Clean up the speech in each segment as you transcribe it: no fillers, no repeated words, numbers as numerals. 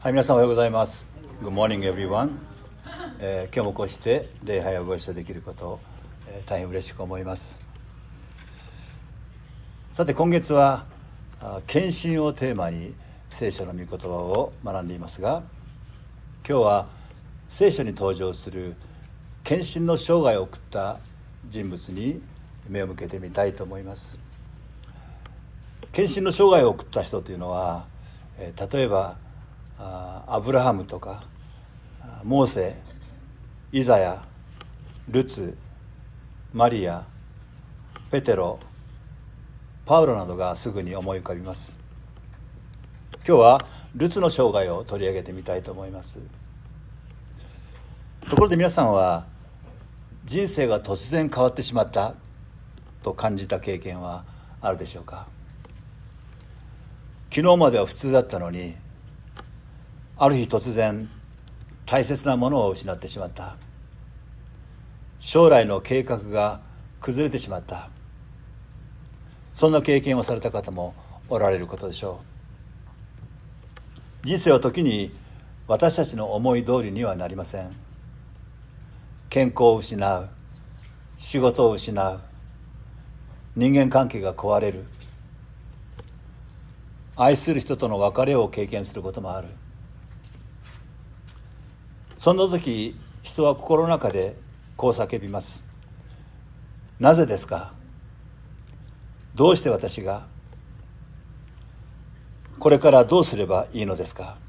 はい、皆さんおはようございます。Good morning, everyone。今日もこうして礼拝をご一緒できることを、大変嬉しく思います。さて、今月は献身をテーマに聖書の御言葉を学んでいますが、今日は聖書に登場する献身の生涯を送った人物に目を向けてみたいと思います。献身の生涯を送った人というのは、例えばアブラハムとかモーセ、イザヤ、ルツ、マリア、ペテロ、パウロなどがすぐに思い浮かびます。今日はルツの生涯を取り上げてみたいと思います。ところで皆さんは人生が突然変わってしまったと感じた経験はあるでしょうか。昨日までは普通だったのに、ある日突然大切なものを失ってしまった。将来の計画が崩れてしまった。そんな経験をされた方もおられることでしょう。人生は時に私たちの思い通りにはなりません。健康を失う、仕事を失う、人間関係が壊れる、愛する人との別れを経験することもある。そんな時、人は心の中でこう叫びます。なぜですか？どうして私が？これからどうすればいいのですか？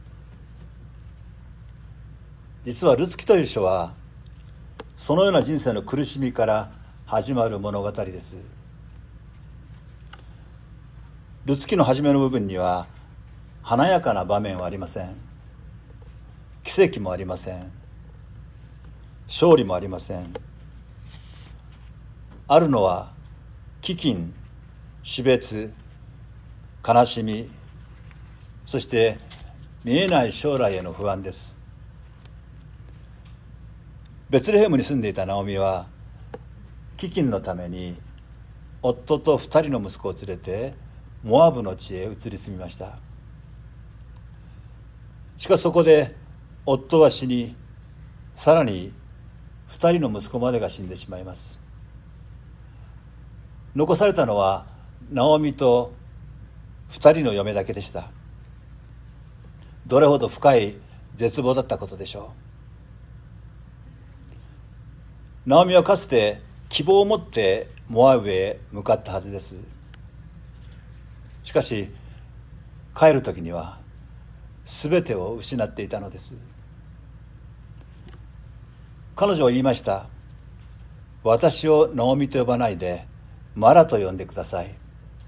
実はルツ記という書は、そのような人生の苦しみから始まる物語です。ルツ記の初めの部分には華やかな場面はありません。奇跡もありません。勝利もありません。あるのは飢饉、死別、悲しみ、そして見えない将来への不安です。ベツレヘムに住んでいたナオミは飢饉のために夫と2人の息子を連れてモアブの地へ移り住みました。しかしそこで夫は死に、さらに2人の息子までが死んでしまいます。残されたのはナオミと2人の嫁だけでした。どれほど深い絶望だったことでしょう。ナオミはかつて希望を持ってモアブへ向かったはずです。しかし帰る時には全てを失っていたのです。彼女は言いました。私をナオミと呼ばないでマラと呼んでください。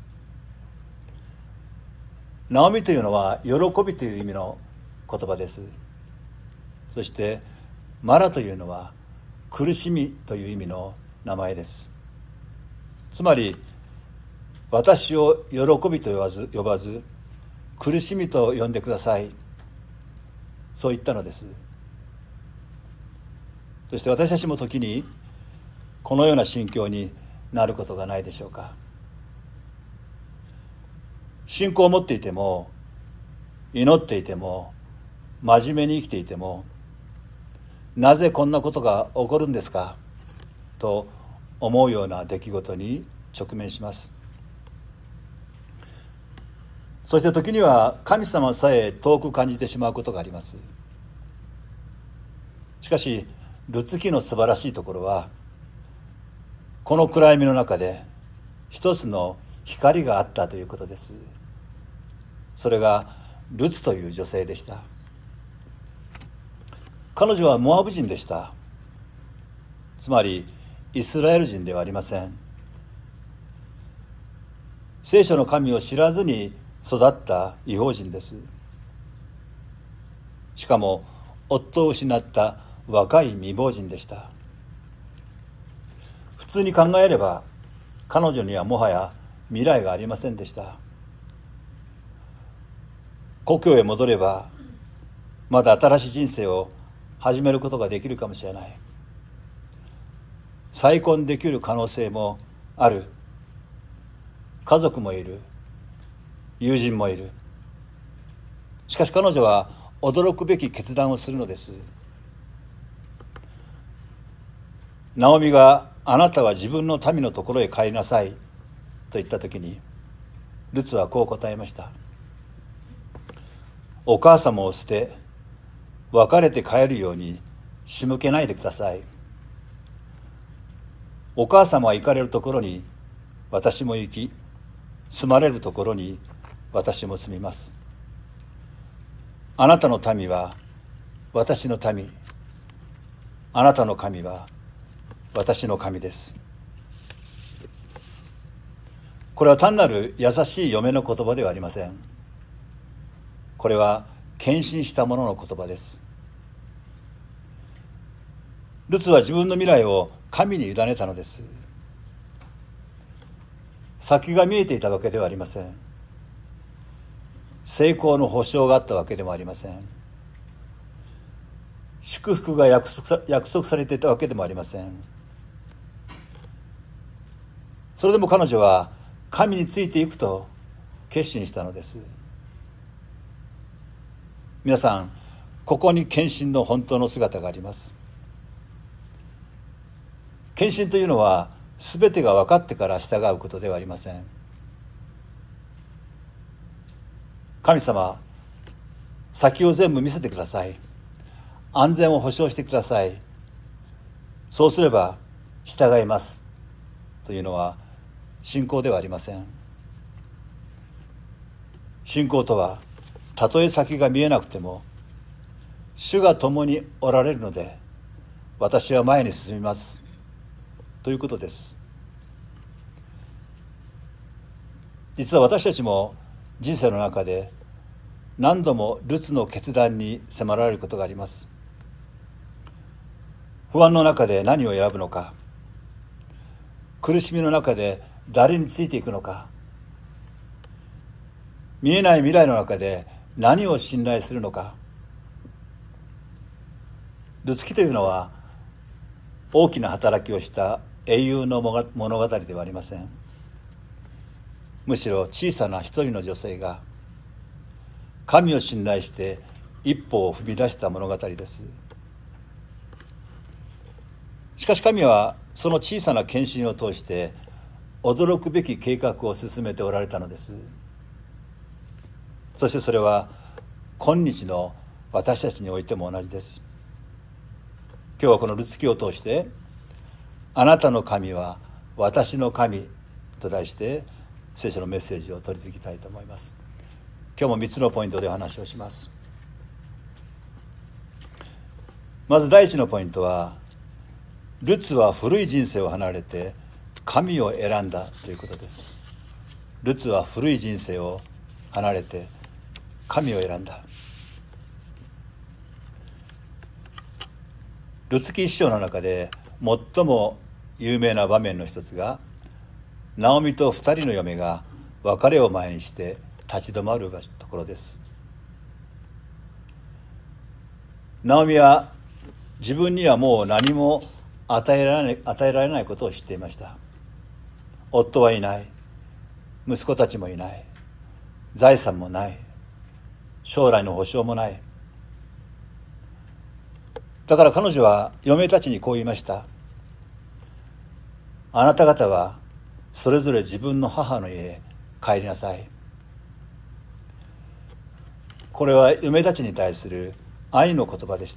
ナオミというのは喜びという意味の言葉です。そしてマラというのは苦しみという意味の名前です。つまり私を喜びと呼ばず苦しみと呼んでください、そう言ったのです。そして私たちも時にこのような心境になることがないでしょうか。信仰を持っていても、祈っていても、真面目に生きていても、なぜこんなことが起こるんですかと思うような出来事に直面します。そして時には神様さえ遠く感じてしまうことがあります。しかしルツ記の素晴らしいところは、この暗闇の中で一つの光があったということです。それがルツという女性でした。彼女はモアブ人でした。つまりイスラエル人ではありません。聖書の神を知らずに育った異邦人です。しかも夫を失った若い未亡人でした。普通に考えれば彼女にはもはや未来がありませんでした。故郷へ戻ればまだ新しい人生を始めることができるかもしれない。再婚できる可能性もある。家族もいる。友人もいる。しかし彼女は驚くべき決断をするのです。ナオミがあなたは自分の民のところへ帰りなさいと言ったときに、ルツはこう答えました。お母様を捨て別れて帰るように仕向けないでください。お母様は行かれるところに私も行き、住まれるところに私も住みます。あなたの民は私の民、あなたの神は私の神です。これは単なる優しい嫁の言葉ではありません。これは献身した者の言葉です。ルツは自分の未来を神に委ねたのです。先が見えていたわけではありません。成功の保証があったわけでもありません。祝福が約束されていたわけでもありません。それでも彼女は神についていくと決心したのです。皆さん、ここに献身の本当の姿があります。献身というのは全てが分かってから従うことではありません。神様、先を全部見せてください。安全を保証してください。そうすれば従いますというのは信仰ではありません。信仰とは、たとえ先が見えなくても主が共におられるので私は前に進みますということです。実は私たちも人生の中で何度もルツの決断に迫られることがあります。不安の中で何を選ぶのか、苦しみの中で誰についていくのか、見えない未来の中で何を信頼するのか。ルツ記というのは大きな働きをした英雄の物語ではありません。むしろ小さな一人の女性が神を信頼して一歩を踏み出した物語です。しかし神はその小さな献身を通して驚くべき計画を進めておられたのです。そしてそれは今日の私たちにおいても同じです。今日はこのルツ記を通してあなたの神は私の神と題して聖書のメッセージを取り次ぎたいと思います。今日も3つのポイントでお話をします。まず第一のポイントは、ルツは古い人生を離れて神を選んだということです。ルツは古い人生を離れて神を選んだ。ルツ記一章の中で最も有名な場面の一つが、ナオミと二人の嫁が別れを前にして立ち止まるところです。ナオミは自分にはもう何も与えられないことを知っていました。夫はいない、息子たちもいない、財産もない、将来の保証もない。だから彼女は嫁たちにこう言いました。あなた方はそれぞれ自分の母の家へ帰りなさい。これは嫁たちに対する愛の言葉でした。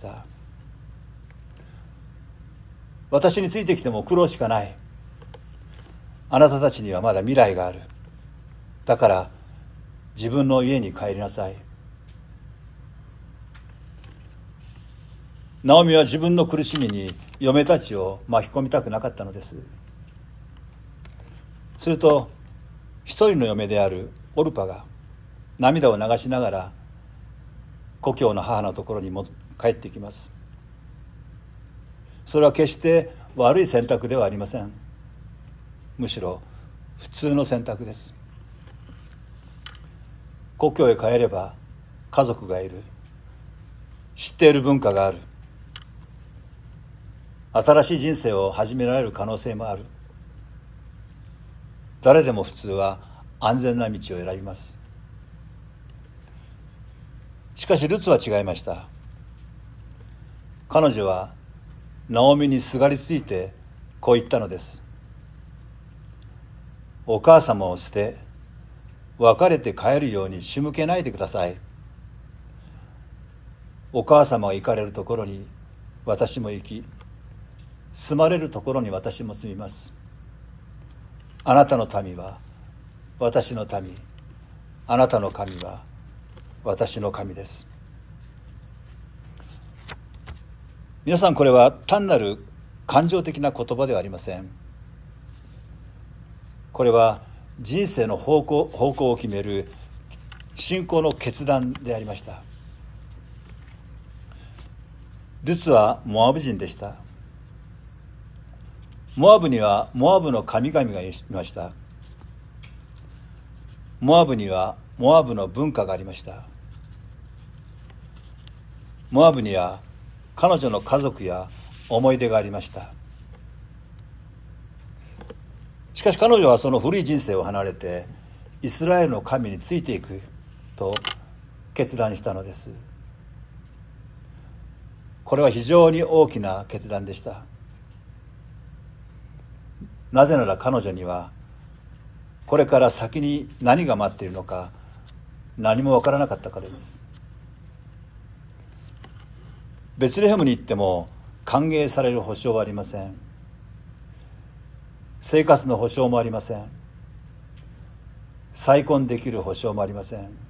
私についてきても苦労しかない。あなたたちにはまだ未来がある。だから自分の家に帰りなさい。ナオミは自分の苦しみに嫁たちを巻き込みたくなかったのです。すると一人の嫁であるオルパが涙を流しながら故郷の母のところに帰ってきます。それは決して悪い選択ではありません。むしろ普通の選択です。故郷へ帰れば家族がいる、知っている文化がある、新しい人生を始められる可能性もある。誰でも普通は安全な道を選びます。 しかしルツは違いました。彼女はナオミにすがりついてこう言ったのです。お母様を捨て、別れて帰るように仕向けないでください。お母様が行かれるところに私も行き、住まれるところに私も住みます。あなたの民は私の民、あなたの神は私の神です。皆さん、これは単なる感情的な言葉ではありません。これは人生の方向を決める信仰の決断でありました。ルツはモアブ人でした。モアブにはモアブの神々がいました。モアブにはモアブの文化がありました。モアブには彼女の家族や思い出がありました。しかし彼女はその古い人生を離れてイスラエルの神についていくと決断したのです。これは非常に大きな決断でした。なぜなら彼女にはこれから先に何が待っているのか何もわからなかったからです。ベツレヘムに行っても歓迎される保証はありません。生活の保証もありません。再婚できる保証もありません。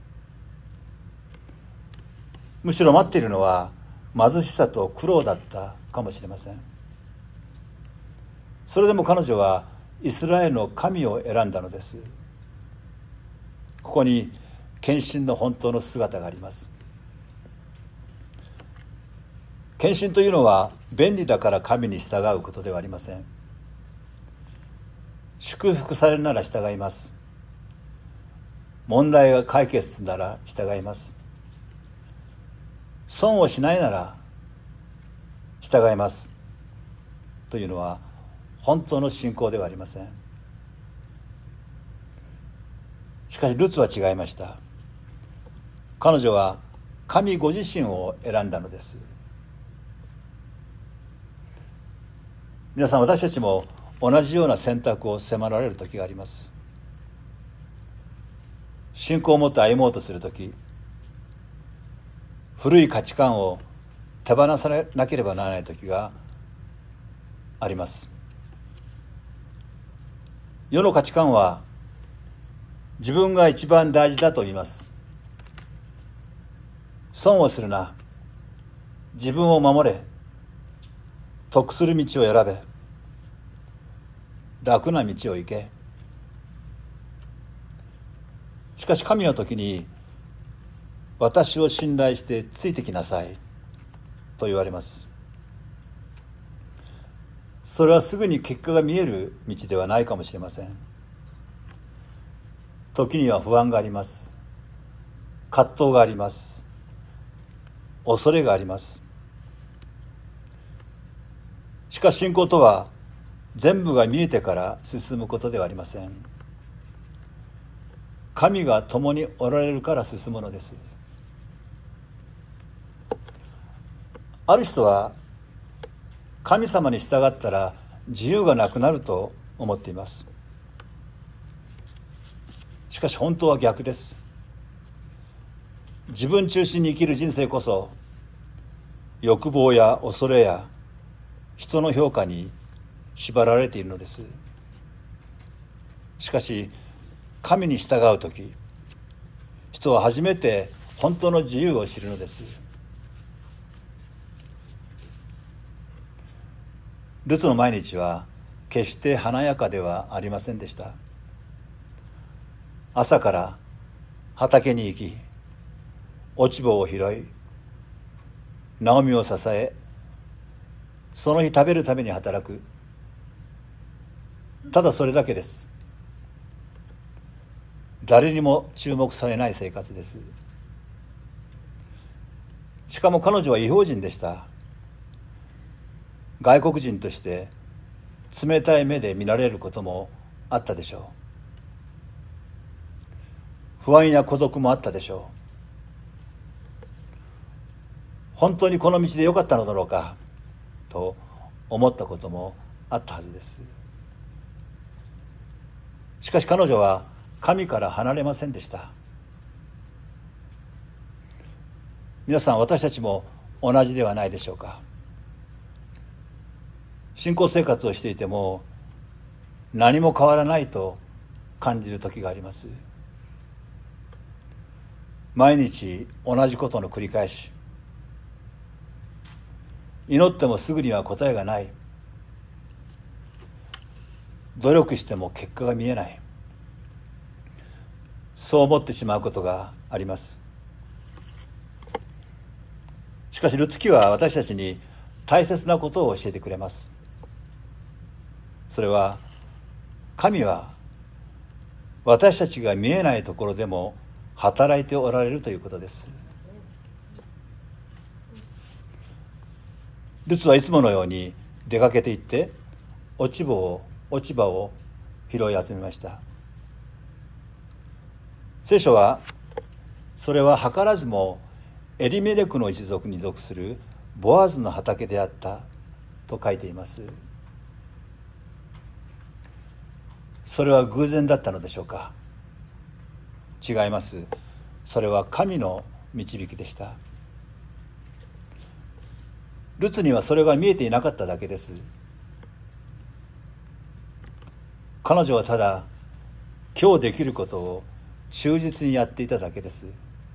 むしろ待っているのは貧しさと苦労だったかもしれません。それでも彼女はイスラエルの神を選んだのです。ここに献身の本当の姿があります。献身というのは便利だから神に従うことではありません。祝福されるなら従います。問題が解決するなら従います。損をしないなら従いますというのは本当の信仰ではありません。しかしルツは違いました。彼女は神ご自身を選んだのです。皆さん、私たちも同じような選択を迫られる時があります。信仰を持って歩もうとする時、古い価値観を手放さなければならない時があります。世の価値観は自分が一番大事だと言います。損をするな、自分を守れ、得する道を選べ、楽な道を行け。しかし神の時に、私を信頼してついてきなさいと言われます。それはすぐに結果が見える道ではないかもしれません。時には不安があります。葛藤があります。恐れがあります。しかし信仰とは全部が見えてから進むことではありません。神が共におられるから進むのです。ある人は神様に従ったら自由がなくなると思っています。しかし本当は逆です。自分中心に生きる人生こそ欲望や恐れや人の評価に縛られているのです。しかし神に従うとき、人は初めて本当の自由を知るのです。ルツの毎日は決して華やかではありませんでした。朝から畑に行き、落ち穂を拾い、ナオミを支え、その日食べるために働く。ただそれだけです。誰にも注目されない生活です。しかも彼女は異邦人でした。外国人として冷たい目で見られることもあったでしょう。不安や孤独もあったでしょ本当にこの道でよかったのだろうかと思ったこともあったはずです。しかし彼女は神から離れませんでした。皆さん、私たちも同じではないでしょうか。信仰生活をしていても何も変わらないと感じる時があります。毎日同じことの繰り返し、祈ってもすぐには答えがない、努力しても結果が見えない、そう思ってしまうことがあります。しかしルツ記は私たちに大切なことを教えてくれます。それは、神は私たちが見えないところでも働いておられるということです。ルツはいつものように出かけて行って落ち葉を拾い集めました。聖書は、それは図らずもエリメレクの一族に属するボアズの畑であったと書いています。それは偶然だったのでしょうか。違います。それは神の導きでした。ルツにはそれが見えていなかっただけです。彼女はただ今日できることを忠実にやっていただけです。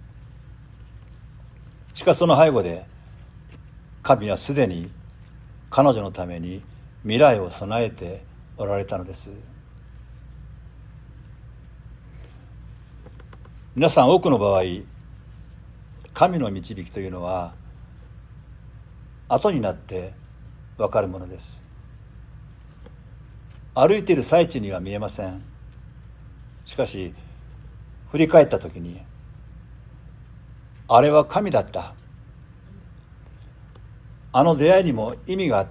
しかしその背後で神はすでに彼女のために未来を備えておられたのです。皆さん、多くの場合、神の導きというのは後になって分かるものです。歩いている最中には見えません。しかし振り返ったときに、あれは神だった、あの出会いにも意味があった、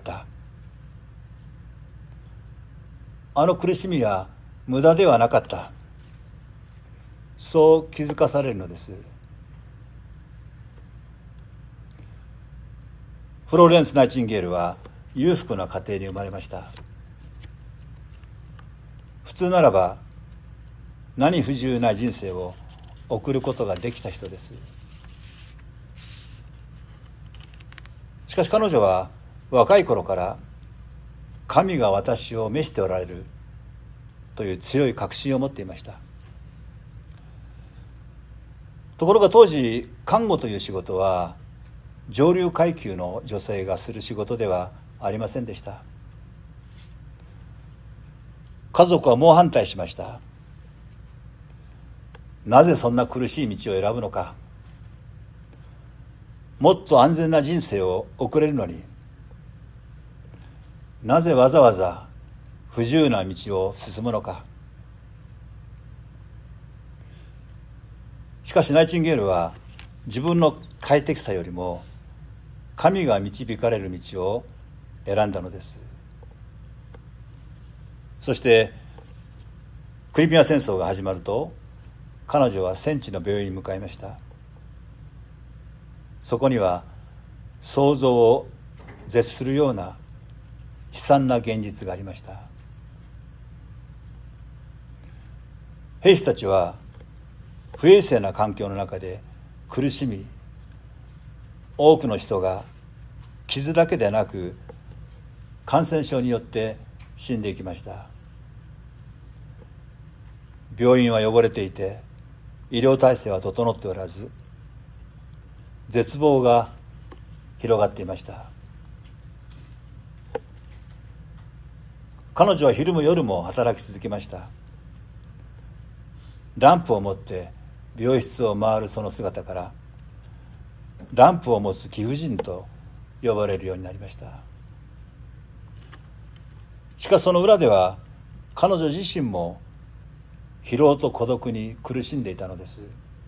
あの苦しみは無駄ではなかった、そう気づかされるのです。フローレンス・ナイチンゲールは裕福な家庭に生まれました。普通ならば何不自由な人生を送ることができた人です。しかし彼女は若い頃から神が私を召しておられるという強い確信を持っていました。ところが当時、看護という仕事は上流階級の女性がする仕事ではありませんでした。家族は猛反対しました。なぜそんな苦しい道を選ぶのか。もっと安全な人生を送れるのに、なぜわざわざ不自由な道を進むのか。しかしナイチンゲールは自分の快適さよりも神が導かれる道を選んだのです。そしてクリミア戦争が始まると、彼女は戦地の病院に向かいました。そこには想像を絶するような悲惨な現実がありました。兵士たちは不衛生な環境の中で苦しみ、多くの人が傷だけでなく感染症によって死んでいきました。病院は汚れていて、医療体制は整っておらず、絶望が広がっていました。彼女は昼も夜も働き続けました。ランプを持って病室を回るその姿から、ランプを持つ貴婦人と呼ばれるようになりました。しかしその裏では、彼女自身も疲労と孤独に苦しんでいたのです。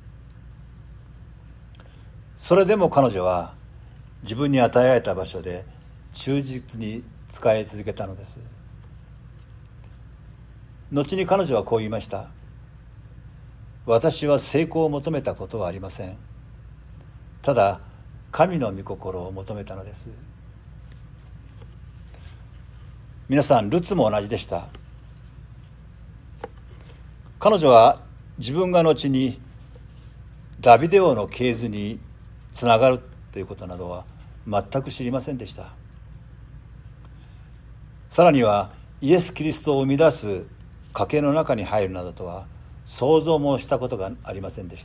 それでも彼女は自分に与えられた場所で忠実に仕え続けたのです。後に彼女はこう言いました。私は成功を求めたことはありません。ただ神の御心を求めたのです。皆さん、ルツも同じでした。彼女は自分が後にダビデ王の系図につながるということなどは全く知りませんでした。さらにはイエス・キリストを生み出す家系の中に入るなどとは想像もしたことがありませんでした。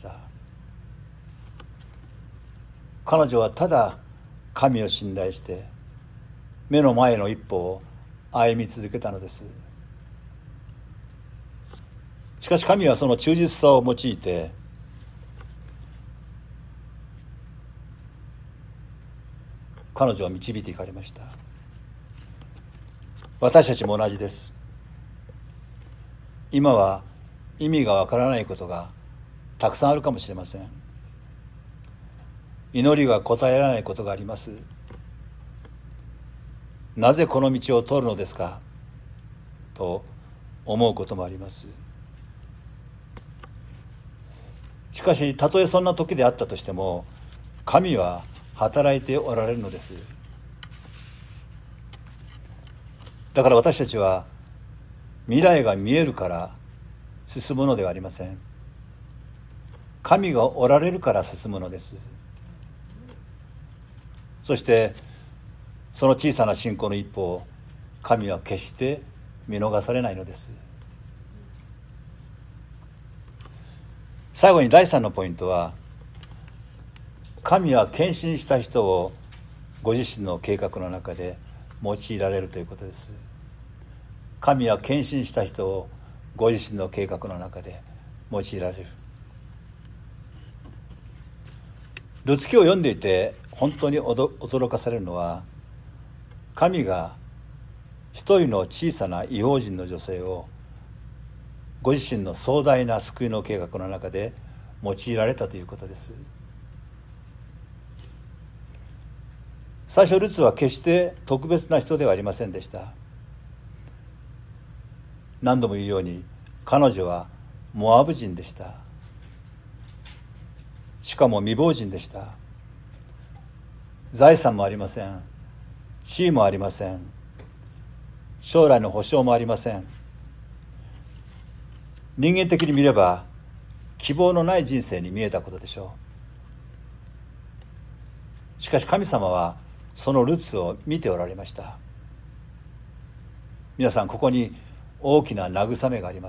彼女はただ神を信頼して目の前の一歩を歩み続けたのです。しかし神はその忠実さを用いて彼女を導いていかれました。私たちも同じです。今は意味がわからないことがたくさんあるかもしれません。祈りが答えられないことがあります。なぜこの道を通るのですかと思うこともあります。しかし、たとえそんな時であったとしても、神は働いておられるのです。だから私たちは未来が見えるから進むのではありません。神がおられるから進むのです。そしてその小さな信仰の一歩を神は決して見逃されないのです。最後に第3のポイントは、神は献身した人をご自身の計画の中で用いられるということです。神は献身した人をご自身の計画の中で用いられる。ルツ記を読んでいて本当に驚かされるのは、神が一人の小さな異邦人の女性をご自身の壮大な救いの計画の中で用いられたということです。最初ルツは決して特別な人ではありませんでした。何度も言うように彼女はモアブ人でした。しかも未亡人でした。財産もありません。地位もありません。将来の保証もありません。人間的に見れば希望のない人生に見えたことでしょう。しかし神様はそのルツを見ておられました。皆さん、ここに大きな慰めがあります。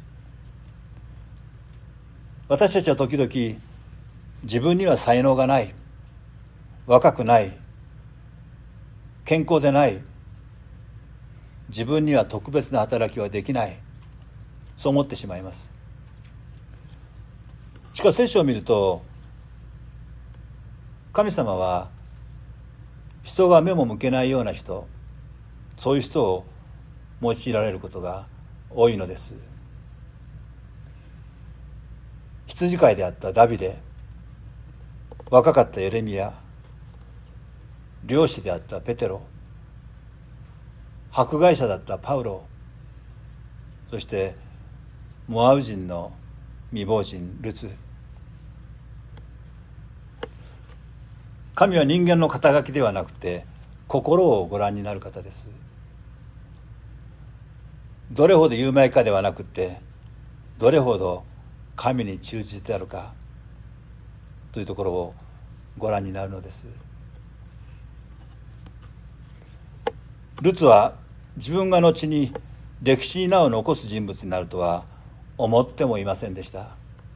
私たちは時々自分には才能がない、若くない、健康でない、自分には特別な働きはできない、そう思ってしまいます。しかし聖書を見ると、神様は人が目も向けないような人、そういう人を用いられることが多いのです。羊飼いであったダビデ、若かったエレミヤ、漁師であったペテロ、迫害者だったパウロ、そしてモアブ人の未亡人ルツ。神は人間の肩書きではなくて心をご覧になる方です。どれほど有名かではなくて、どれほど神に忠実であるかというところをご覧になるのです。ルツは自分が後に歴史に名を残す人物になるとは思ってもいませんでした。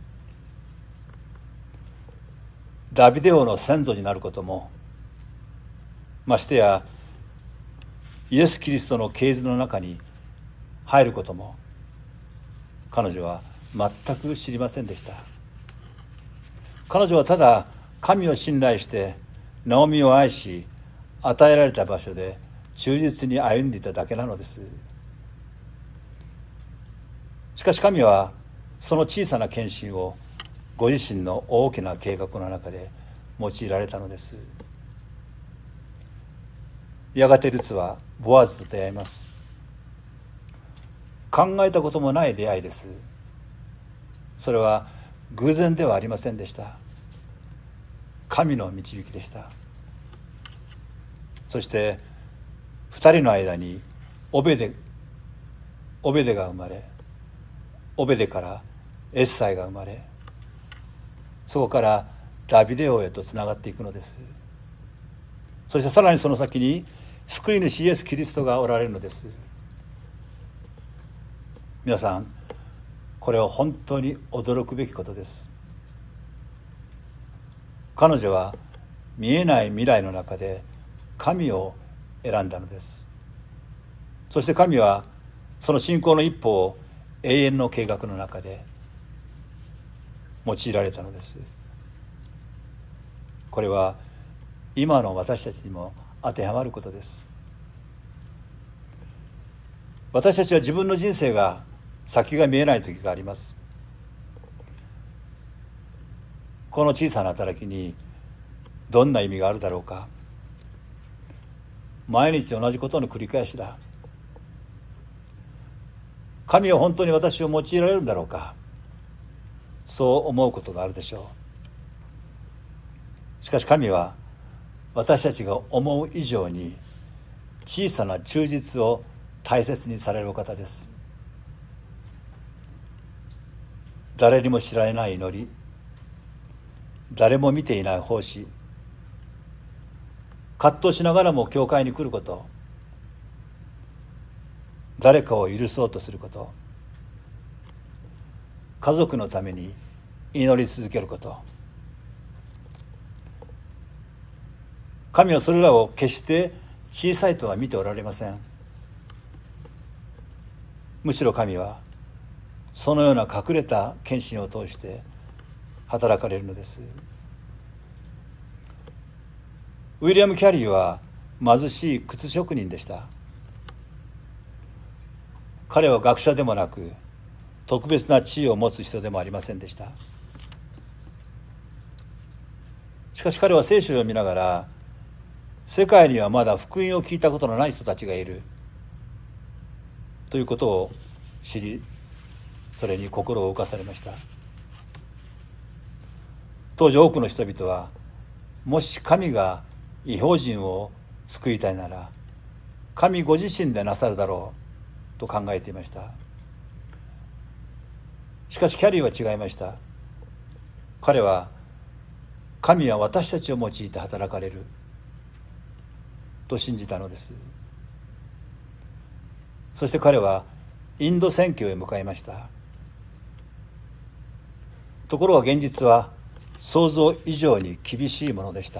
ダビデ王の先祖になることも、ましてやイエス・キリストの系図の中に入ることも彼女は全く知りませんでした。彼女はただ神を信頼してナオミを愛し、与えられた場所で忠実に歩んでいただけなのです。しかし神はその小さな献身をご自身の大きな計画の中で用いられたのです。やがてルツはボアズと出会います。考えたこともない出会いです。それは偶然ではありませんでした。 神の導きでした。そして2人の間にオベデが生まれ、オベデからエッサイが生まれ、そこからダビデ王へとつながっていくのです。そしてさらにその先に救い主イエス・キリストがおられるのです。皆さん、これは本当に驚くべきことです。彼女は見えない未来の中で神を選んだのです。そして神はその信仰の一歩を永遠の計画の中で用いられたのです。これは今の私たちにも当てはまることです。私たちは自分の人生が先が見えない時があります。この小さな働きにどんな意味があるだろうか。毎日同じことの繰り返しだ。神は本当に私を用いられるんだろうか。そう思うことがあるでしょう。しかし神は私たちが思う以上に小さな忠実を大切にされるお方です。誰にも知られない祈り、誰も見ていない奉仕、葛藤しながらも教会に来ること、誰かを許そうとすること、家族のために祈り続けること、神はそれらを決して小さいとは見ておられません。むしろ神はそのような隠れた献身を通して働かれるのです。ウィリアム・キャリーは貧しい靴職人でした。彼は学者でもなく特別な地位を持つ人でもありませんでした。しかし彼は聖書を読みながら、世界にはまだ福音を聞いたことのない人たちがいるということを知り、それに心を動かされました。当時多くの人々は、もし神が異邦人を救いたいなら神ご自身でなさるだろうと考えていました。しかしキャリーは違いました。彼は神は私たちを用いて働かれると信じたのです。そして彼はインド宣教へ向かいました。ところが現実は想像以上に厳しいものでした。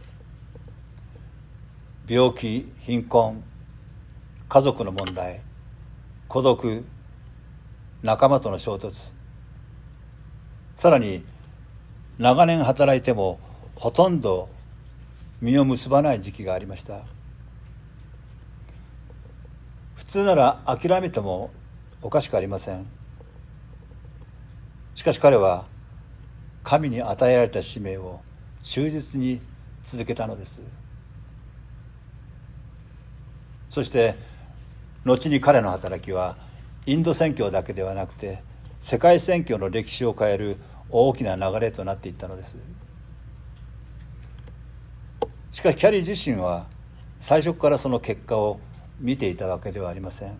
病気、貧困、家族の問題、孤独、仲間との衝突、さらに長年働いてもほとんど実を結ばない時期がありました。普通なら諦めてもおかしくありません。しかし彼は神に与えられた使命を忠実に続けたのです。そして後に彼の働きはインド宣教だけではなくて世界宣教の歴史を変える大きな流れとなっていったのです。しかしキャリー自身は最初からその結果を見ていたわけではありません。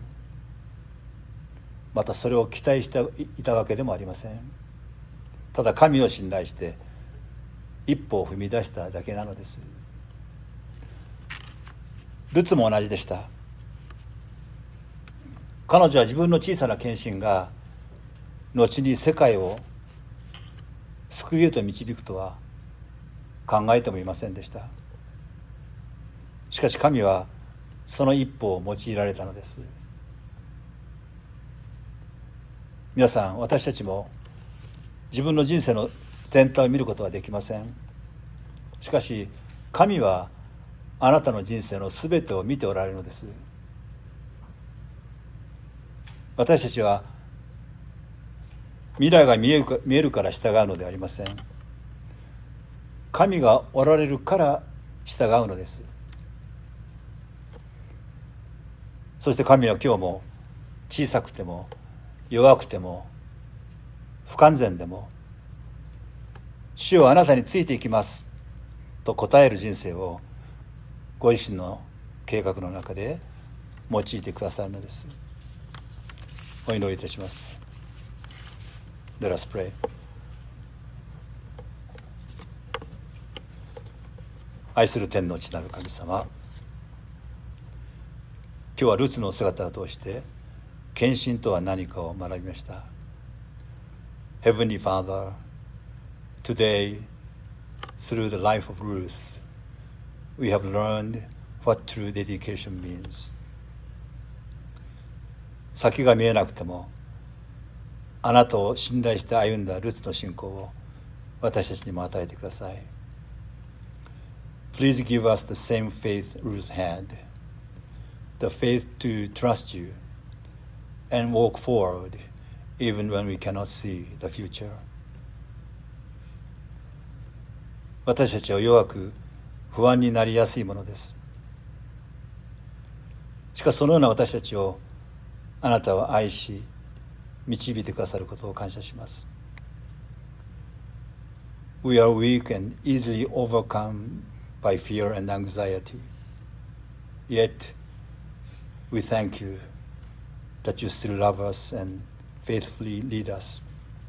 またそれを期待していたわけでもありません。ただ神を信頼して一歩を踏み出しただけなのです。ルツも同じでした。彼女は自分の小さな献身が後に世界を救いへと導くとは考えてもいませんでした。しかし神はその一歩を用いられたのです。皆さん、私たちも自分の人生の全体を見ることはできません。しかし神はあなたの人生のすべてを見ておられるのです。私たちは未来が見えるから従うのではありません。神がおられるから従うのです。そして神は今日も小さくても弱くても不完全でも主よあなたについていきますと答える人生をご自身の計画の中で用いてくださるのです。お祈りいたします。Let us pray. 愛する天の父なる神様、今日はルツの姿を通して献身とは何かを学びました。Heavenly Father, today, through the life of Ruth, we have learned what true dedication means. 先が見えなくても、あなたを信頼して歩んだルツの信仰を私たちにも与えてください。Please give us the same faith Ruth had, the faith to trust you and walk forward even when we cannot see the future. 私たちは弱く不安になりやすいものです。しかしそのような私たちをあなたは愛し導いてくださることを感謝します。We are weak and easily overcome by fear and anxiety. Yet, we thank you that you still love us and faithfully lead us.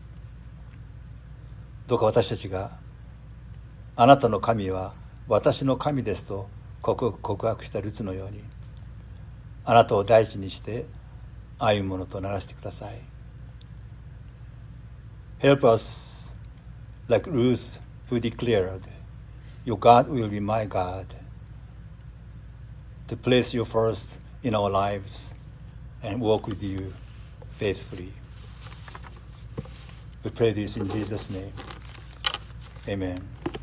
どうか私たちがあなたの神は私の神ですと告白したルツのように、あなたを大事にして歩むものとならせてください。Help us, like Ruth who declared, Your God will be my God, to place you first in our lives and walk with you faithfully. We pray this in Jesus' name. Amen.